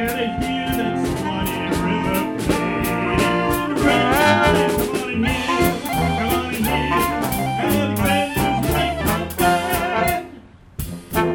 where they hear that Swanee River play. Right, come on in here, come on in here, and the Grand News Breakdown Band.